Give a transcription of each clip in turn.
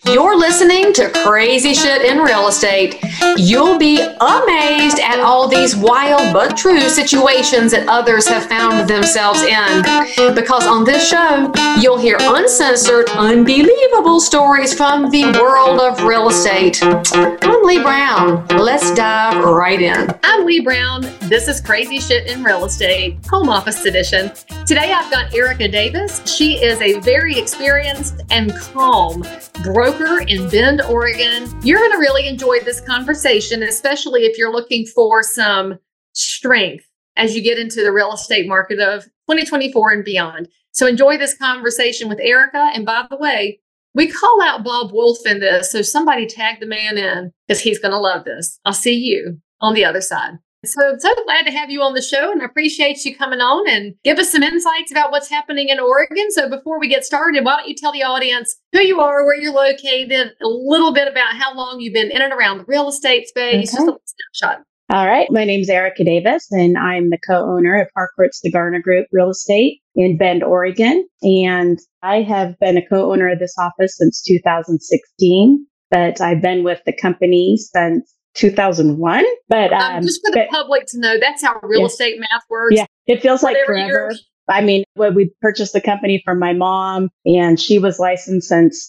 You're listening to Crazy Shit in Real Estate. You'll be amazed at all these wild but true situations that others have found themselves in. Because on this show, you'll hear uncensored, unbelievable stories from the world of real estate. I'm Lee Brown. Let's dive right in. I'm Lee Brown. This is Crazy Shit in Real Estate, Home Office Edition. Today I've got Erica Davis. She is a very experienced and calm broker in Bend, Oregon. You're going to really enjoy this conversation, especially if you're looking for some strength as you get into the real estate market of 2024 and beyond. So enjoy this conversation with Erica. And by the way, we call out Bob Wolf in this, so somebody tag the man in because he's going to love this. I'll see you on the other side. So glad to have you on the show, and I appreciate you coming on and give us some insights about what's happening in Oregon. So before we get started, why don't you tell the audience who you are, where you're located, a little bit about how long you've been in and around the real estate space, just a little snapshot. All right. My name's Erica Davis, and I'm the co-owner of Harcourt's The Garner Group Real Estate in Bend, Oregon. And I have been a co-owner of this office since 2016, but I've been with the company since 2001. But just for the public to know, that's how real estate math works. Yeah, it feels like forever. I mean, when we purchased the company from my mom, and she was licensed since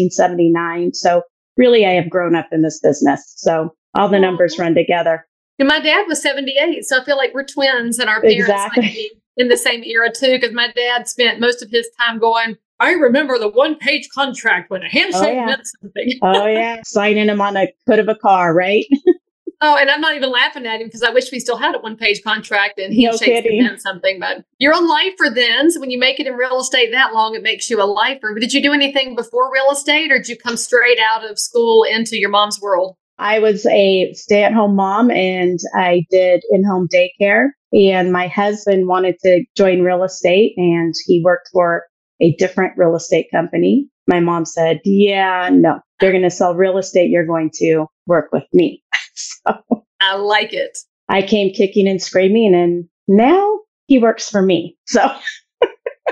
1979. So really, I have grown up in this business. So all the numbers run together. And my dad was 78, so I feel like we're twins, and our parents might be in the same era too, because my dad spent most of his time going, I remember the one-page contract when a handshake meant something. Oh, yeah. Signing them on the hood of a car, right? Oh, and I'm not even laughing at him because I wish we still had a one-page contract and handshakes meant something. But you're a lifer then. So when you make it in real estate that long, it makes you a lifer. But did you do anything before real estate, or did you come straight out of school into your mom's world? I was a stay-at-home mom, and I did in-home daycare. And my husband wanted to join real estate, and he worked for a different real estate company. My mom said, yeah, no, they're going to sell real estate. You're going to work with me. So I like it. I came kicking and screaming, and now he works for me. So, so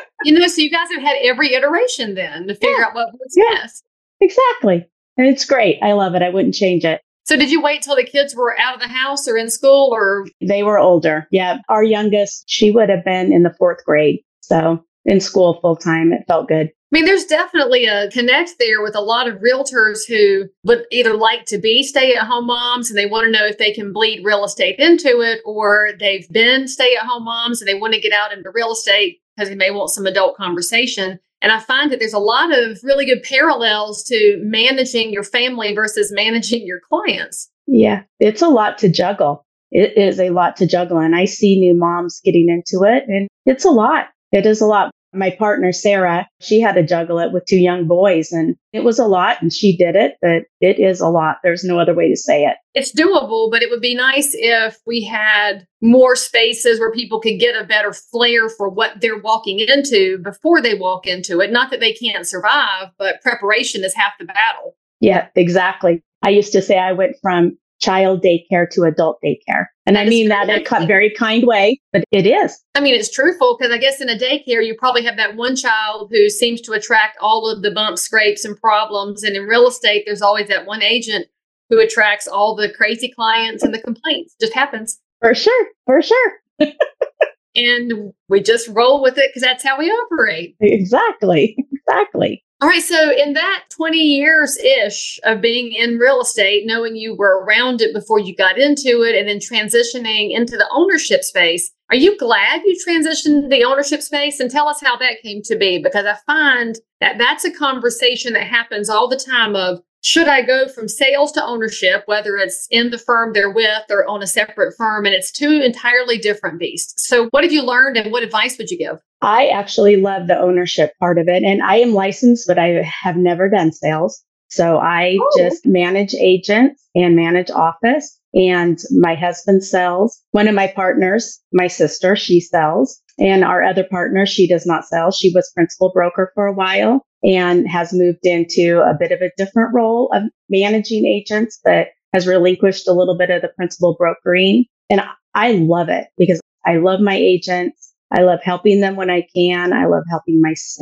you guys have had every iteration then to figure out what was best. Exactly. And it's great. I love it. I wouldn't change it. So did you wait till the kids were out of the house or in school, or? They were older. Yeah. Our youngest, she would have been in the 4th grade. So in school full time, it felt good. I mean, there's definitely a connect there with a lot of realtors who would either like to be stay-at-home moms and they want to know if they can bleed real estate into it, or they've been stay-at-home moms and they want to get out into real estate because they may want some adult conversation. And I find that there's a lot of really good parallels to managing your family versus managing your clients. Yeah, it's a lot to juggle. It is a lot to juggle. And I see new moms getting into it, and it's a lot. It is a lot. My partner, Sarah, she had to juggle it with 2 young boys, and it was a lot, and she did it, but it is a lot. There's no other way to say it. It's doable, but it would be nice if we had more spaces where people could get a better flair for what they're walking into before they walk into it. Not that they can't survive, but preparation is half the battle. Yeah, exactly. I used to say I went from child daycare to adult daycare. And I mean that in a very kind way, but it is. I mean, it's truthful, because I guess in a daycare, you probably have that one child who seems to attract all of the bumps, scrapes, and problems. And in real estate, there's always that one agent who attracts all the crazy clients and the complaints. Just happens. For sure. For sure. And we just roll with it because that's how we operate. Exactly. Exactly. All right. So in that 20 years-ish of being in real estate, knowing you were around it before you got into it and then transitioning into the ownership space, are you glad you transitioned to the ownership space? And tell us how that came to be, because I find that that's a conversation that happens all the time of, should I go from sales to ownership, whether it's in the firm they're with or on a separate firm? And it's 2 entirely different beasts. So what have you learned, and what advice would you give? I actually love the ownership part of it. And I am licensed, but I have never done sales. So I just manage agents and manage office. And my husband sells. One of my partners, my sister, she sells. And our other partner, she does not sell. She was principal broker for a while and has moved into a bit of a different role of managing agents, but has relinquished a little bit of the principal brokering. And I love it because I love my agents. I love helping them when I can. I love helping my staff.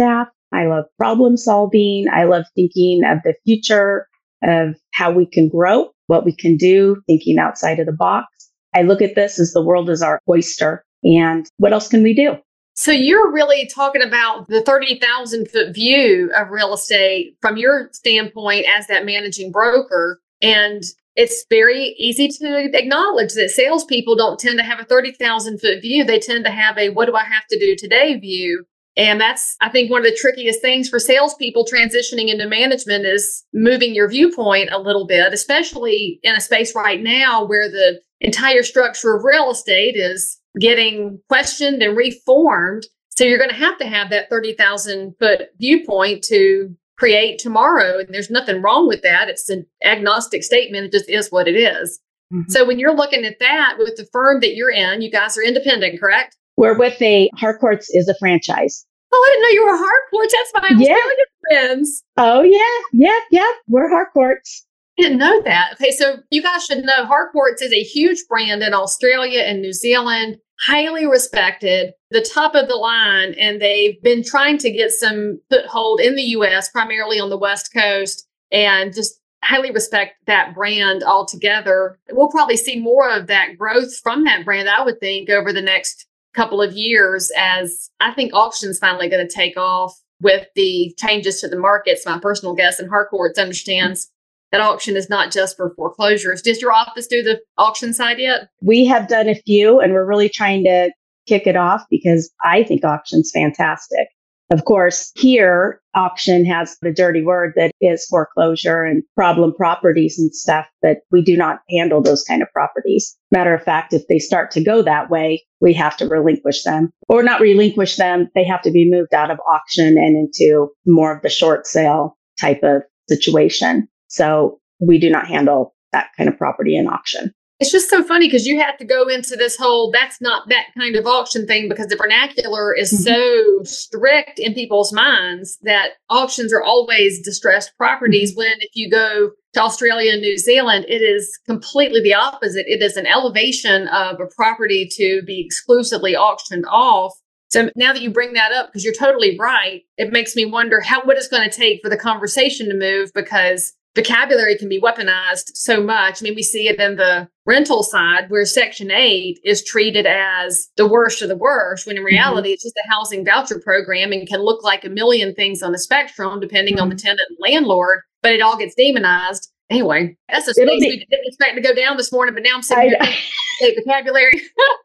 I love problem solving. I love thinking of the future, of how we can grow, what we can do, thinking outside of the box. I look at this as the world is our oyster. And what else can we do? So you're really talking about the 30,000 foot view of real estate from your standpoint as that managing broker. And it's very easy to acknowledge that salespeople don't tend to have a 30,000 foot view. They tend to have a what do I have to do today view. And that's, I think, one of the trickiest things for salespeople transitioning into management is moving your viewpoint a little bit, especially in a space right now where the entire structure of real estate is getting questioned and reformed. So you're going to have that 30,000 foot viewpoint to create tomorrow. And there's nothing wrong with that. It's an agnostic statement. It just is what it is. Mm-hmm. So when you're looking at that with the firm that you're in, you guys are independent, correct? We're with Harcourts is a franchise. Oh, I didn't know you were Harcourts. That's my Australian friends. Oh, yeah. We're Harcourts. I didn't know that. Okay, so you guys should know Harcourts is a huge brand in Australia and New Zealand, highly respected, the top of the line, and they've been trying to get some foothold in the U.S., primarily on the West Coast, and just highly respect that brand altogether. We'll probably see more of that growth from that brand, I would think, over the next couple of years, as I think auction's finally going to take off with the changes to the markets. My personal guess, and Harcourts understands that auction is not just for foreclosures. Does your office do the auction side yet? We have done a few, and we're really trying to kick it off because I think auction's fantastic. Of course, here, auction has the dirty word that is foreclosure and problem properties and stuff, but we do not handle those kind of properties. Matter of fact, if they start to go that way, we have to relinquish them, or not relinquish them. They have to be moved out of auction and into more of the short sale type of situation. So we do not handle that kind of property in auction. It's just so funny because you have to go into this whole, that's not that kind of auction thing, because the vernacular is so strict in people's minds that auctions are always distressed properties. When if you go to Australia and New Zealand, it is completely the opposite. It is an elevation of a property to be exclusively auctioned off. So now that you bring that up, because you're totally right, it makes me wonder what it's going to take for the conversation to move, because vocabulary can be weaponized so much. I mean, we see it in the rental side where Section 8 is treated as the worst of the worst, when in reality, it's just a housing voucher program and can look like a million things on the spectrum, depending on the tenant and landlord, but it all gets demonized. Anyway, that's a space we didn't expect to go down this morning, but now I'm sitting here vocabulary.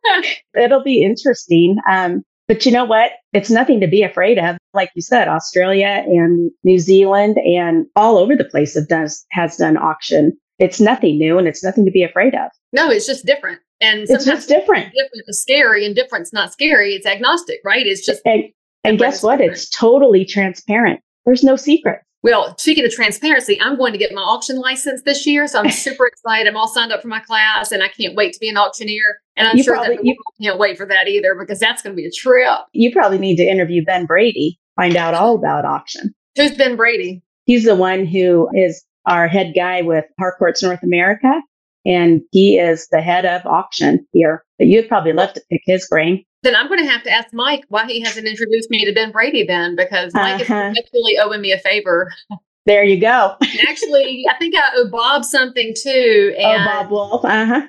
It'll be interesting. But you know what? It's nothing to be afraid of. Like you said, Australia and New Zealand and all over the place has done auction. It's nothing new and it's nothing to be afraid of. No, it's just different. And it's just different. Different is scary and different's not scary. It's agnostic, right? It's just. And guess what? It's totally transparent. There's no secret. Well, speaking of transparency, I'm going to get my auction license this year. So I'm super excited. I'm all signed up for my class and I can't wait to be an auctioneer. And I'm sure that you can't wait for that either, because that's going to be a trip. You probably need to interview Ben Brady, find out all about auction. Who's Ben Brady? He's the one who is our head guy with Harcourts North America. And he is the head of auction here. But you'd probably love to pick his brain. Then I'm going to have to ask Mike why he hasn't introduced me to Ben Brady then, because Mike is actually owing me a favor. There you go. Actually, I think I owe Bob something too. And Bob Wolf.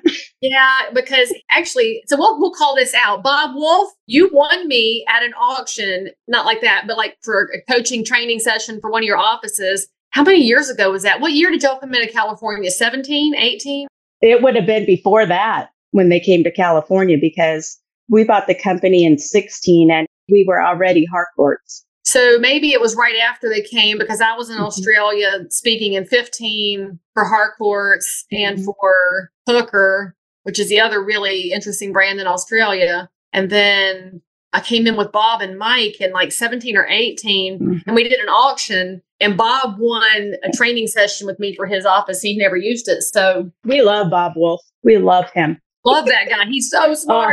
Yeah, because actually, so we'll call this out. Bob Wolf, you won me at an auction, not like that, but like for a coaching training session for one of your offices. How many years ago was that? What year did y'all come into California? 17, 18? It would have been before that when they came to California, because we bought the company in 16 and we were already Harcourts. So maybe it was right after they came, because I was in Australia speaking in 15 for Harcourts and for Hooker, which is the other really interesting brand in Australia. And then I came in with Bob and Mike in like 17 or 18, and we did an auction, and Bob won a training session with me for his office. He never used it. So we love Bob Wolf. We love him. Love that guy. He's so smart.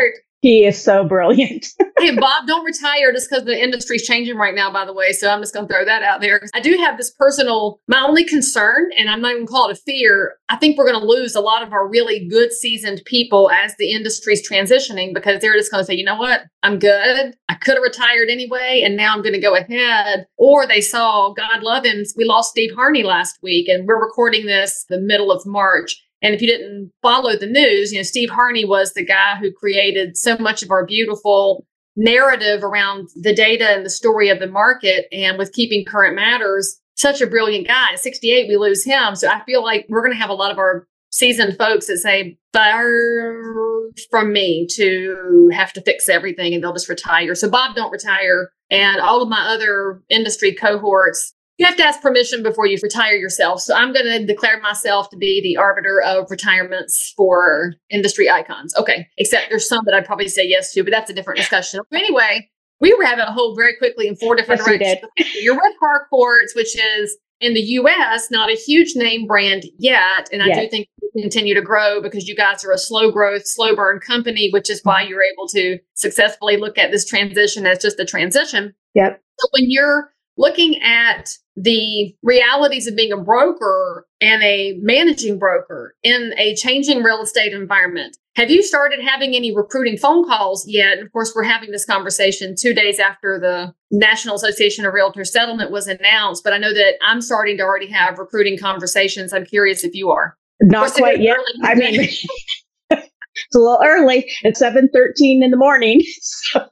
He is so brilliant. Hey, Bob, don't retire just because the industry's changing right now, by the way. So I'm just going to throw that out there. I do have this my only concern, and I'm not even call it a fear. I think we're going to lose a lot of our really good seasoned people as the industry's transitioning, because they're just going to say, you know what, I'm good. I could have retired anyway, and now I'm going to go ahead. Or they saw, God love him, we lost Steve Harney last week, and we're recording this the middle of March. And if you didn't follow the news, Steve Harney was the guy who created so much of our beautiful narrative around the data and the story of the market. And with Keeping Current Matters, such a brilliant guy. At 68, we lose him. So I feel like we're going to have a lot of our seasoned folks that say, far from me to have to fix everything, and they'll just retire. So Bob, don't retire. And all of my other industry cohorts, you have to ask permission before you retire yourself. So I'm going to declare myself to be the arbiter of retirements for industry icons. Okay. Except there's some that I'd probably say yes to, but that's a different discussion. But anyway, we rabbit hole very quickly in 4 different directions. You're with Harcourts, which is in the US, not a huge name brand yet. And I do think we continue to grow because you guys are a slow growth, slow burn company, which is why you're able to successfully look at this transition as just a transition. Yep. So when you're looking at the realities of being a broker and a managing broker in a changing real estate environment, have you started having any recruiting phone calls yet? And of course, we're having this conversation 2 days after the National Association of Realtors settlement was announced, but I know that I'm starting to already have recruiting conversations. I'm curious if you are. Not quite yet. I mean, it's a little early. It's 7:13 in the morning. So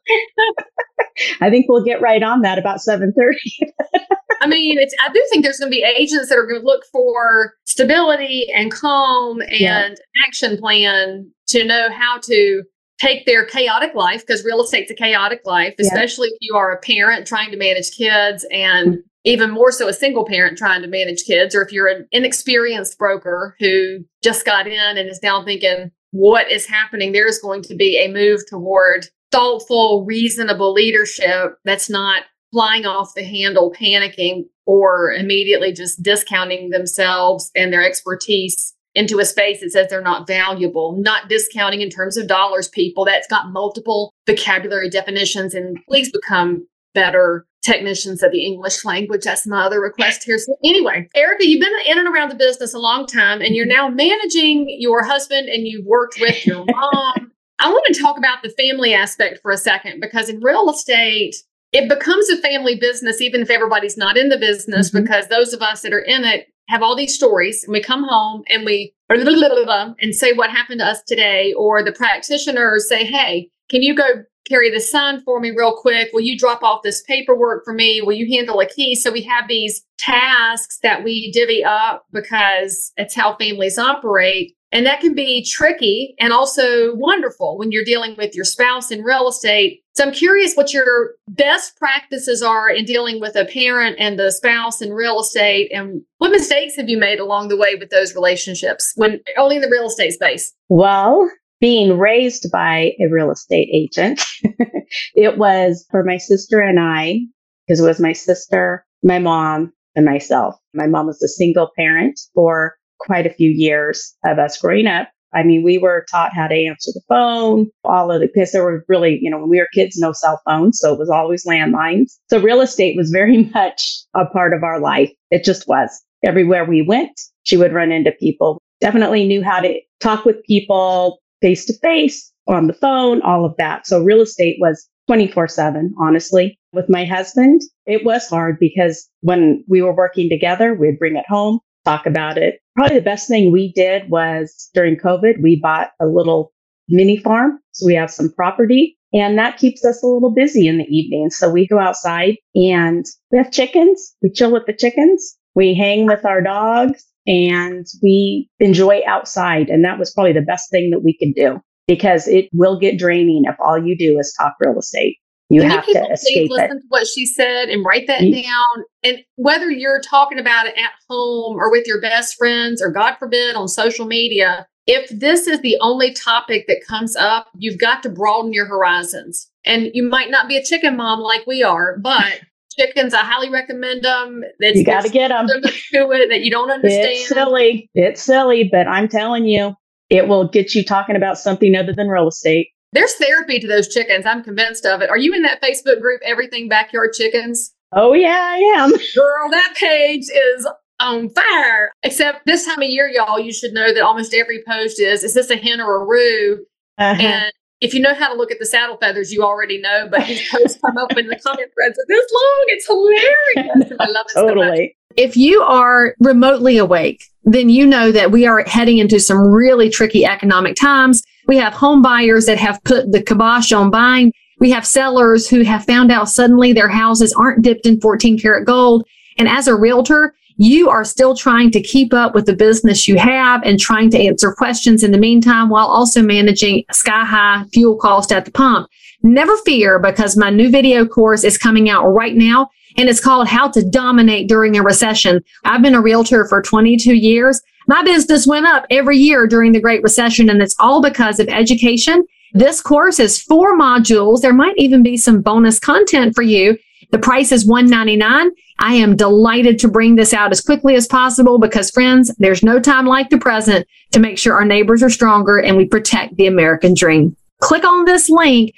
I think we'll get right on that about 7:30. I mean, I do think there's going to be agents that are going to look for stability and calm and action plan to know how to take their chaotic life, because real estate's a chaotic life, especially if you are a parent trying to manage kids, and even more so a single parent trying to manage kids, or if you're an inexperienced broker who just got in and is now thinking, what is happening? There's going to be a move toward thoughtful, reasonable leadership that's not flying off the handle, panicking, or immediately just discounting themselves and their expertise into a space that says they're not valuable. Not discounting in terms of dollars, people. That's got multiple vocabulary definitions, and please become better technicians of the English language. That's my other request here. So anyway, Erica, you've been in and around the business a long time, and you're now managing your husband, and you've worked with your mom. I want to talk about the family aspect for a second, because in real estate, it becomes a family business, even if everybody's not in the business, because those of us that are in it have all these stories, and we come home and we and say what happened to us today, or the practitioners say, hey, can you go carry the son for me real quick? Will you drop off this paperwork for me? Will you handle a key? So we have these tasks that we divvy up because it's how families operate. And that can be tricky and also wonderful when you're dealing with your spouse in real estate. So I'm curious what your best practices are in dealing with a parent and a spouse in real estate, and what mistakes have you made along the way with those relationships when only in the real estate space? Well, being raised by a real estate agent, it was for my sister and I, because it was my sister, my mom, and myself. My mom was a single parent for quite a few years of us growing up. I mean, we were taught how to answer the phone, all of it, because there were really, when we were kids, no cell phones. So it was always landlines. So real estate was very much a part of our life. It just was. Everywhere we went, she would run into people. Definitely knew how to talk with people face to face, on the phone, all of that. So real estate was 24/7, honestly. With my husband, it was hard because when we were working together, we'd bring it home, talk about it. Probably the best thing we did was during COVID, we bought a little mini farm. So we have some property, and that keeps us a little busy in the evening. So we go outside and we have chickens. We chill with the chickens. We hang with our dogs, and we enjoy outside. And that was probably the best thing that we could do, because it will get draining if all you do is talk real estate. You have to escape it. Listen to what she said and write that down. And whether you're talking about it at home or with your best friends, or God forbid on social media, if this is the only topic that comes up, you've got to broaden your horizons. And you might not be a chicken mom like we are, but chickens, I highly recommend them. You got to get them. To it that you don't understand. It's silly, but I'm telling you, it will get you talking about something other than real estate. There's therapy to those chickens. I'm convinced of it. Are you in that Facebook group, Everything Backyard Chickens? Oh, yeah, I am. Girl, that page is on fire. Except this time of year, y'all, you should know that almost every post is this a hen or a roo? And if you know how to look at the saddle feathers, you already know. But these posts come up in the comment threads this long. It's hilarious. I love it so much. If you are remotely awake, then you know that we are heading into some really tricky economic times. We have home buyers that have put the kibosh on buying. We have sellers who have found out suddenly their houses aren't dipped in 14 karat gold. And as a realtor, you are still trying to keep up with the business you have and trying to answer questions in the meantime while also managing sky high fuel cost at the pump. Never fear, because my new video course is coming out right now, and it's called How to Dominate During a Recession. I've been a realtor for 22 years. My business went up every year during the Great Recession, and it's all because of education. This course is 4 modules. There might even be some bonus content for you. The price is $199. I am delighted to bring this out as quickly as possible because, friends, there's no time like the present to make sure our neighbors are stronger and we protect the American dream. Click on this link,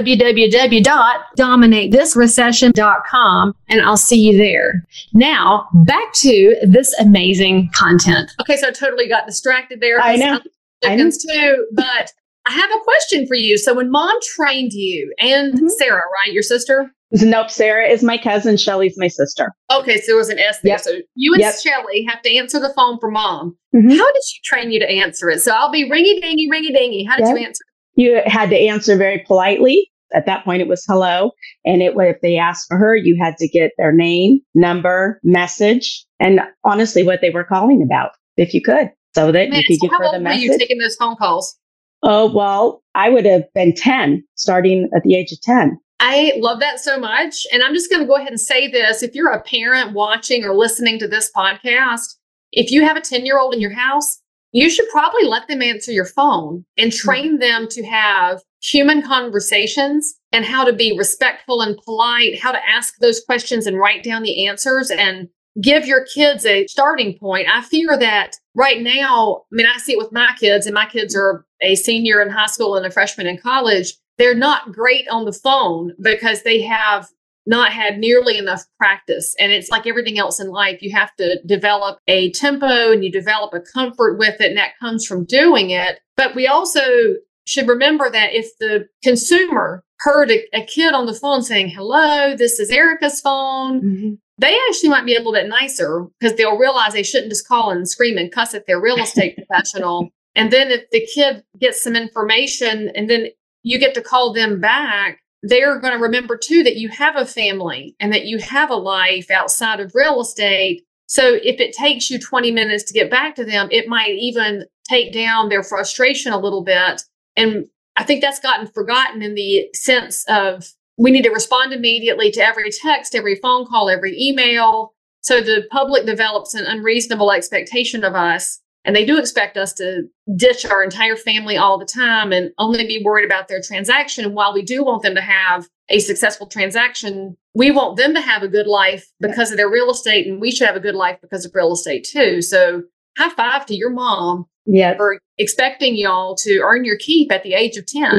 www.dominatethisrecession.com, and I'll see you there. Now, back to this amazing content. Okay, so I totally got distracted there. I know. Chickens too, but I have a question for you. So when Mom trained you and Sarah, right, your sister? Nope, Sarah is my cousin. Shelly's my sister. Okay, so there was an S there. Yep. So you and Shelly have to answer the phone for Mom. How did she train you to answer it? So I'll be ringy dingy, ringy dingy. How did you answer it? You had to answer very politely. At that point, it was hello. And if they asked for her, you had to get their name, number, message, and honestly, what they were calling about, if you could, so that you could give her the message. How old were you taking those phone calls? Oh, well, I would have been 10, starting at the age of 10. I love that so much. And I'm just going to go ahead and say this. If you're a parent watching or listening to this podcast, if you have a 10-year-old in your house, you should probably let them answer your phone and train them to have human conversations and how to be respectful and polite, how to ask those questions and write down the answers and give your kids a starting point. I fear that right now, I mean, I see it with my kids, and my kids are a senior in high school and a freshman in college. They're not great on the phone because they have not had nearly enough practice. And it's like everything else in life. You have to develop a tempo and you develop a comfort with it. And that comes from doing it. But we also should remember that if the consumer heard a kid on the phone saying, hello, this is Erica's phone, they actually might be a little bit nicer because they'll realize they shouldn't just call and scream and cuss at their real estate professional. And then if the kid gets some information and then you get to call them back, they're going to remember too that you have a family and that you have a life outside of real estate. So if it takes you 20 minutes to get back to them, it might even take down their frustration a little bit. And I think that's gotten forgotten in the sense of we need to respond immediately to every text, every phone call, every email. So the public develops an unreasonable expectation of us. And they do expect us to ditch our entire family all the time and only be worried about their transaction. And while we do want them to have a successful transaction, we want them to have a good life because of their real estate. And we should have a good life because of real estate too. So high five to your mom for expecting y'all to earn your keep at the age of 10.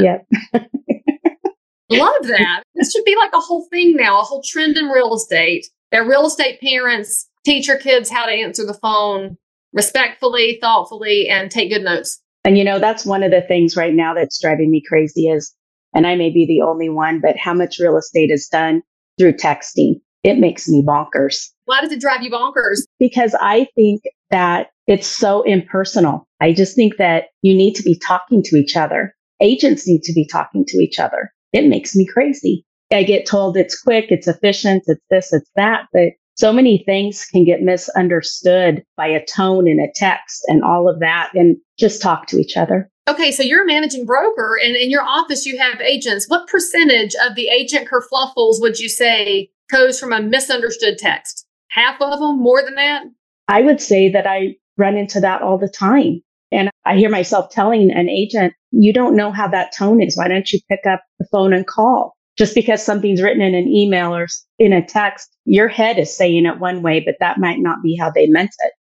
Love that. This should be like a whole thing now, a whole trend in real estate. That real estate parents teach your kids how to answer the phone respectfully, thoughtfully, and take good notes. And, that's one of the things right now that's driving me crazy is, and I may be the only one, but how much real estate is done through texting. It makes me bonkers. Why does it drive you bonkers? Because I think that it's so impersonal. I just think that you need to be talking to each other. Agents need to be talking to each other. It makes me crazy. I get told it's quick, it's efficient, it's this, it's that, but so many things can get misunderstood by a tone in a text and all of that, and just talk to each other. Okay, so you're a managing broker, and in your office you have agents. What percentage of the agent kerfluffles would you say goes from a misunderstood text? Half of them? More than that? I would say that I run into that all the time. And I hear myself telling an agent, you don't know how that tone is. Why don't you pick up the phone and call? Just because something's written in an email or in a text, your head is saying it one way, but that might not be how they meant it.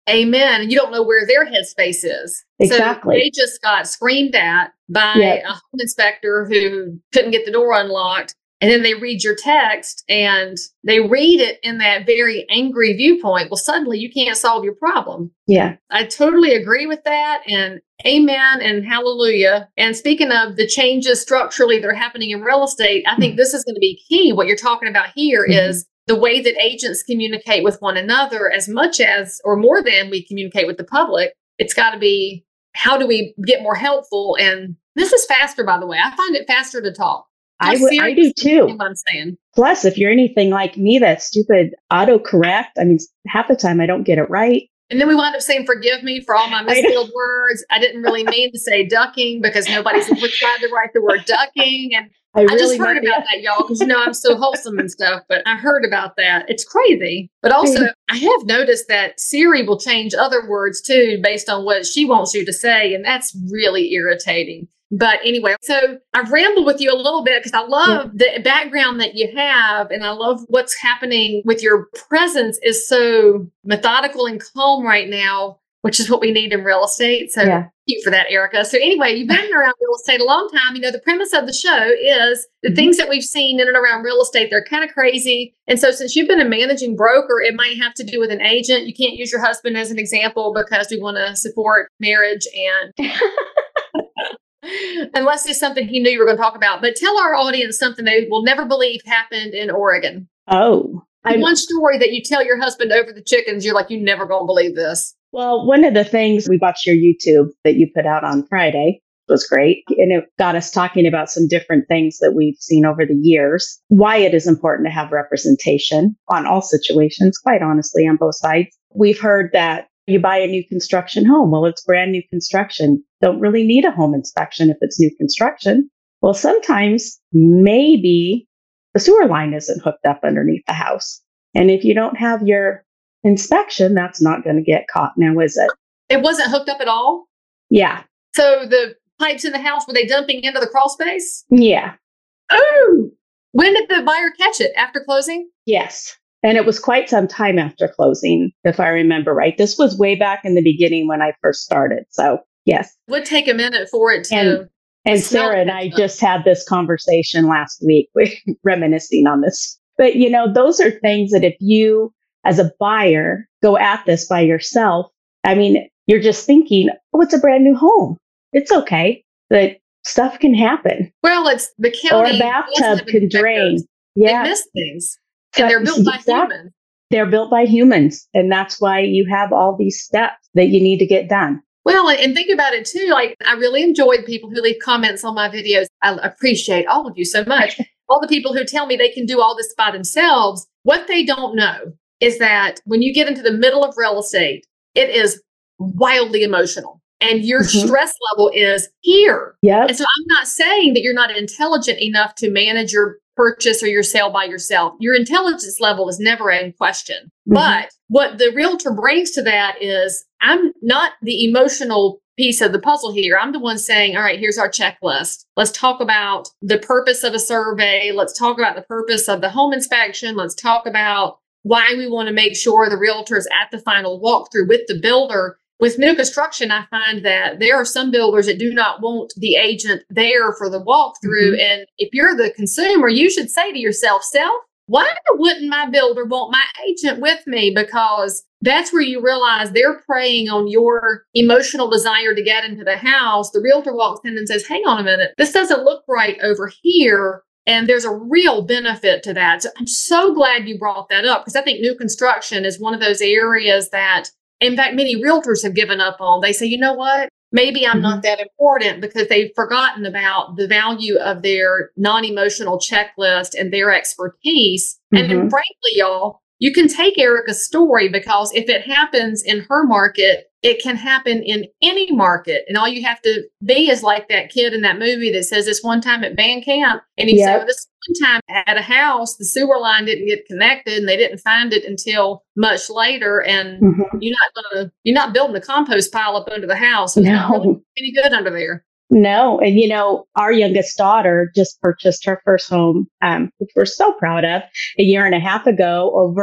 Amen. And you don't know where their headspace is. Exactly. So they just got screamed at by a home inspector who couldn't get the door unlocked. And then they read your text and they read it in that very angry viewpoint. Well, suddenly you can't solve your problem. Yeah. I totally agree with that. And amen and hallelujah. And speaking of the changes structurally that are happening in real estate, I think this is going to be key. What you're talking about here is the way that agents communicate with one another as much as or more than we communicate with the public. It's got to be, how do we get more helpful? And this is faster, by the way. I find it faster to talk. I do too. I'm saying. Plus, if you're anything like me, that stupid autocorrect, I mean, half the time I don't get it right. And then we wind up saying, forgive me for all my misspelled words. I didn't really mean to say ducking because nobody's ever tried to write the word ducking. And I just heard about that, y'all, because, I'm so wholesome and stuff, but I heard about that. It's crazy. But also, I have noticed that Siri will change other words, too, based on what she wants you to say. And that's really irritating. But anyway, so I've rambled with you a little bit because I love the background that you have. And I love what's happening with your presence is so methodical and calm right now, which is what we need in real estate. So thank you for that, Erica. So anyway, you've been around real estate a long time. The premise of the show is the things that we've seen in and around real estate, they're kind of crazy. And so since you've been a managing broker, it might have to do with an agent. You can't use your husband as an example because we want to support marriage and... unless it's something he knew you were going to talk about. But tell our audience something they will never believe happened in Oregon. Oh. One story that you tell your husband over the chickens, you're like, you're never going to believe this. Well, one of the things, we watched your YouTube that you put out on Friday. Was great. And it got us talking about some different things that we've seen over the years, why it is important to have representation on all situations, quite honestly, on both sides. We've heard that you buy a new construction home. Well, it's brand new construction. Don't really need a home inspection if it's new construction. Well, sometimes maybe the sewer line isn't hooked up underneath the house. And if you don't have your inspection, that's not going to get caught now, is it? It wasn't hooked up at all? Yeah. So the pipes in the house, were they dumping into the crawl space? Yeah. Oh, when did the buyer catch it? After closing? Yes. And it was quite some time after closing, if I remember right. This was way back in the beginning when I first started. So, yes. It would take a minute for it to... And Sarah and I just had this conversation last week, reminiscing on this. But, those are things that if you, as a buyer, go at this by yourself, I mean, you're just thinking, oh, it's a brand new home. It's okay. But stuff can happen. Well, it's the county. Or a bathtub can drain. Yeah. They miss things. And they're built by humans. They're built by humans. And that's why you have all these steps that you need to get done. Well, and think about it too. Like, I really enjoyed people who leave comments on my videos. I appreciate all of you so much. All the people who tell me they can do all this by themselves. What they don't know is that when you get into the middle of real estate, it is wildly emotional. And your stress level is here. Yep. And so I'm not saying that you're not intelligent enough to manage your purchase or your sale by yourself. Your intelligence level is never in question. But what the realtor brings to that is, I'm not the emotional piece of the puzzle here. I'm the one saying, all right, here's our checklist. Let's talk about the purpose of a survey. Let's talk about the purpose of the home inspection. Let's talk about why we want to make sure the realtor is at the final walkthrough with the builder. With new construction, I find that there are some builders that do not want the agent there for the walkthrough. And if you're the consumer, you should say to yourself, why wouldn't my builder want my agent with me? Because that's where you realize they're preying on your emotional desire to get into the house. The realtor walks in and says, hang on a minute, this doesn't look right over here. And there's a real benefit to that. So I'm so glad you brought that up, because I think new construction is one of those areas that, in fact, many realtors have given up on. They say, you know what? Maybe I'm not that important, because they've forgotten about the value of their non-emotional checklist and their expertise. And then frankly, y'all, you can take Erica's story, because if it happens in her market, it can happen in any market. And all you have to be is like that kid in that movie that says, this one time at band camp, and he said, well, this one time at a house, the sewer line didn't get connected and they didn't find it until much later. And you're not building a compost pile up under the house. It's not really any good under there. No. And, our youngest daughter just purchased her first home, which we're so proud of, a year and a half ago, over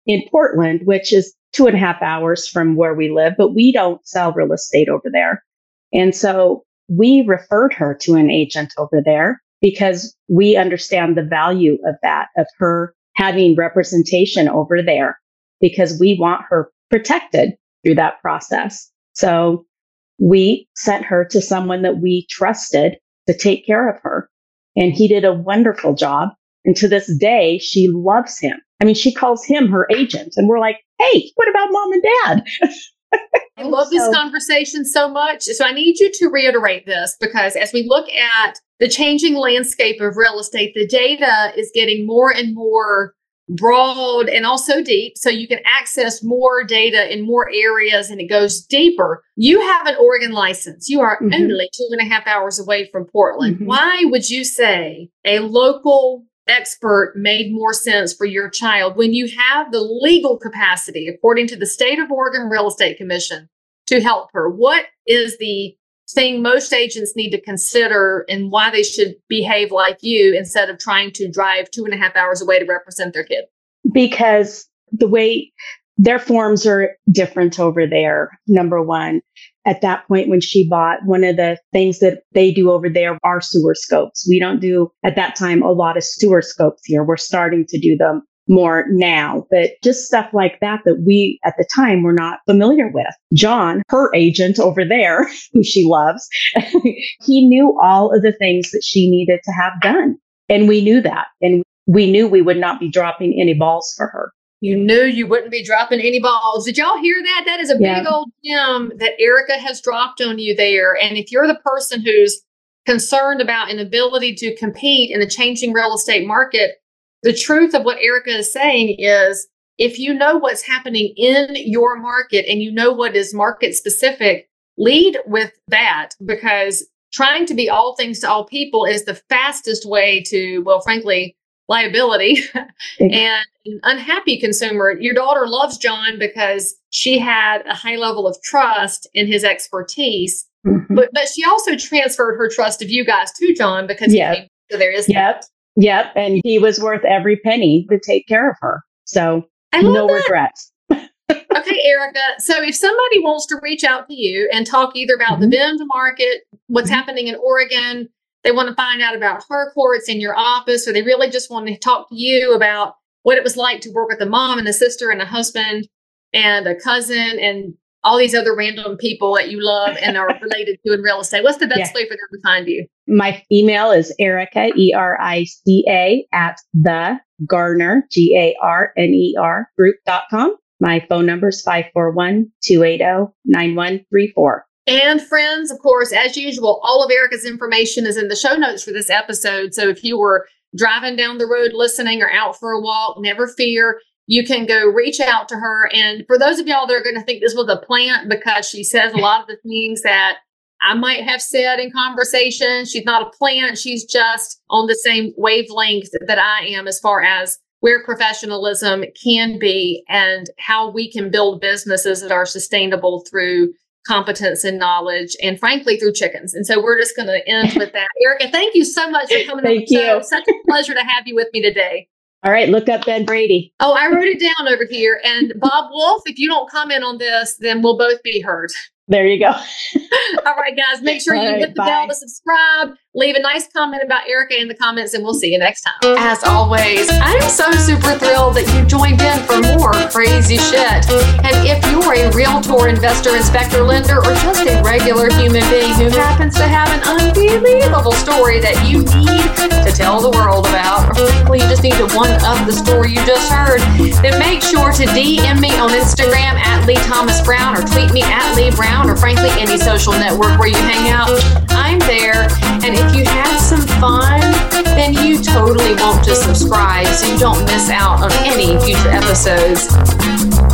in Portland, which is 2.5 hours from where we live, but we don't sell real estate over there. And so we referred her to an agent over there because we understand the value of that, of her having representation over there, because we want her protected through that process. So we sent her to someone that we trusted to take care of her. And he did a wonderful job. And to this day, she loves him. I mean, she calls him her agent. And we're like, hey, what about mom and dad? I love this conversation so much. So I need you to reiterate this, because as we look at the changing landscape of real estate, the data is getting more and more broad and also deep. So you can access more data in more areas and it goes deeper. You have an Oregon license. You are only 2.5 hours away from Portland. Why would you say a local expert made more sense for your child when you have the legal capacity, according to the State of Oregon Real Estate Commission, to help her? What is the thing most agents need to consider and why they should behave like you instead of trying to drive 2.5 hours away to represent their kid? Because the way their forms are different over there, number one. At that point, when she bought, one of the things that they do over there are sewer scopes. We don't do, at that time, a lot of sewer scopes here. We're starting to do them more now, but just stuff like that we, at the time, were not familiar with. John, her agent over there, who she loves, he knew all of the things that she needed to have done. And we knew that. And we knew we would not be dropping any balls for her. You knew you wouldn't be dropping any balls. Did y'all hear that? That is a big old gem that Erica has dropped on you there. And if you're the person who's concerned about an ability to compete in the changing real estate market, the truth of what Erica is saying is, if you know what's happening in your market and you know what is market specific, lead with that, because trying to be all things to all people is the fastest way to, well, frankly, liability and an unhappy consumer. Your daughter loves John because she had a high level of trust in his expertise, but she also transferred her trust of you guys to John because he came. So there is that. Yep. And he was worth every penny to take care of her. So no regrets. Okay, Erica. So if somebody wants to reach out to you and talk either about the VIM market, what's happening in Oregon, they want to find out about Harcourts in your office, or they really just want to talk to you about what it was like to work with a mom and a sister and a husband and a cousin and all these other random people that you love and are related to in real estate. What's the best way for them to find you? My email is Erica, ERICA, at the Garner, GARNER group.com. My phone number is 541-280-9134. And friends, of course, as usual, all of Erica's information is in the show notes for this episode. So if you were driving down the road listening or out for a walk, never fear. You can go reach out to her. And for those of y'all that are going to think this was a plant because she says a lot of the things that I might have said in conversation, she's not a plant. She's just on the same wavelength that I am as far as where professionalism can be and how we can build businesses that are sustainable through competence and knowledge, and frankly, through chickens. And so we're just going to end with that. Erica, thank you so much for coming on the show. Such a pleasure to have you with me today. All right, look up Ben Brady. Oh, I wrote it down over here. And Bob Wolf, if you don't comment on this, then we'll both be heard. There you go. All right, guys, make sure you hit the bell to subscribe. Leave a nice comment about Erica in the comments, and we'll see you next time. As always, I'm so super thrilled that you joined in for more crazy shit. And if you're a realtor, investor, inspector, lender, or just a regular human being who happens to have an unbelievable story that you need to tell the world about, or frankly, you just need to one-up the story you just heard, then make sure to DM me on Instagram at Lee Thomas Brown, or tweet me at Lee Brown, or frankly, any social network where you hang out. I'm there. And if you had some fun, then you totally won't just subscribe so you don't miss out on any future episodes.